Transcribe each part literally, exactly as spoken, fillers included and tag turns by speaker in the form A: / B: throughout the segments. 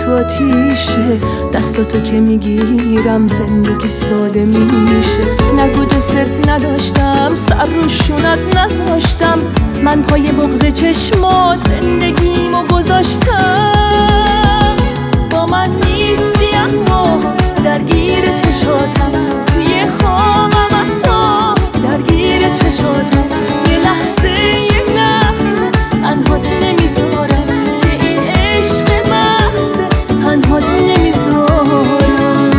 A: تو آتیشه، دستاتو که میگیرم زندگی ساده میشه. نگو دوست نداشتم، سر رو شونت نذاشتم، من پای بغض چشمات زندگیمو گذاشتم. با من نیستی اما درگیر چشاتم، توی خوابم تا درگیر چشاتم. یه لحظه یه لحظه تنهات نمیذارم، که این عشق محض تنهات نمیذارم.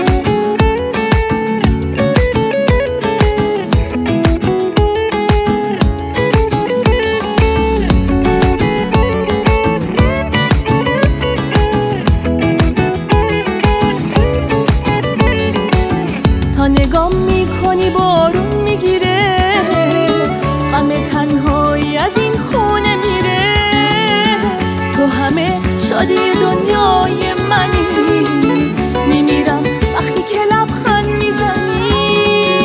A: تا نگام میکنی بارون میگیره، غم تنهایی از این خونه میره. تو همه شادی دنیای منی، میمیرم وقتی که لبخند میزنی.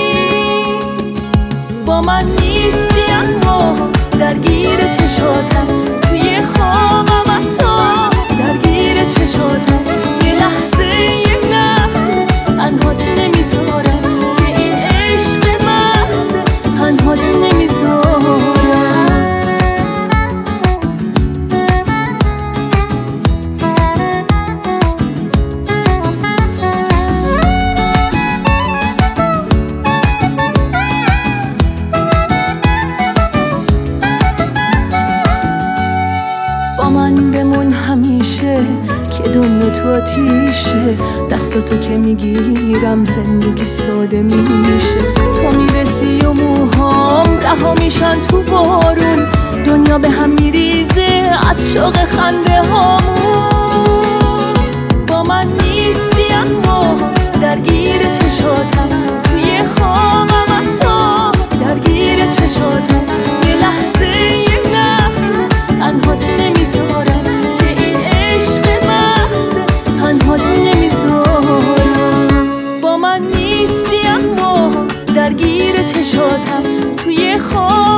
A: با من نیستی اما درگیر چشاتم، توی خوابم تا درگیر چشاتم. یه لحظه یه لحظه تنهات نمیذارم، که این عشق محض تنهات نمیذارم. با من بمون همیشه که دنیا تو آتیشه، دستاتو که میگیرم زندگی ساده میشه. تو میرسی و موهام رها میشن تو بارون، دنیا به هم میریزه از شوق خنده هامون. با من نیستی اما درگیر چشاتم، توی خوابم تا درگیر چشاتم. یه لحظه یه لحظه تنهات نمیذارم، که این عشق محض تنهات نمیذارم. با من نیستی اما درگیر چشاتم، توی خواب